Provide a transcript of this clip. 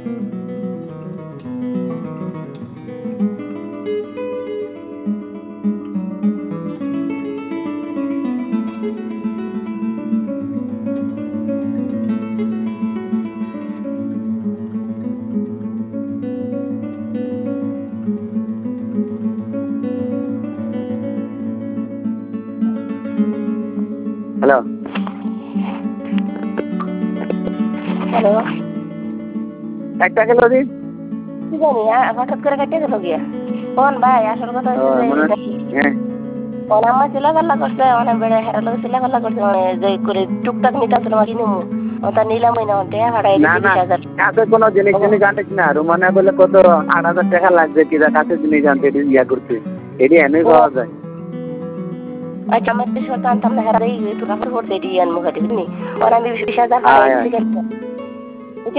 Hello hello, একটা গেল দিন কি জানি হঠাৎ করে কেটে গেল গিয়া। কোন ভাই, আসল কথা হচ্ছে যে মানে হ্যাঁ আমার চিলাগাল্লা করছে, অনেক বেড়ে হেরালো চিলাগাল্লা করছে, মানে যে করে টুকটাক নিতাম তোমার কিনুমু ওটা নিলামই না, টেয়া ভাড়াই না দিচ্ছি না 20,000। কাছে কোনো জিনিস জিনিস আনতেছি না রুমানা বলে কত 8,000 টাকা লাগবে কিরা কাছে জিনিস আনতে এটি ইয়া করছে এটি এনে পাওয়া যায় আচ্ছা, আমার কিছু আনতাম না, হেরাই তোর কাপড় পড়ছে এটি আনবো খাটি বুঝলি, ওর আমি 20,000 ভাড়াই আয় দিচ্ছি। আয়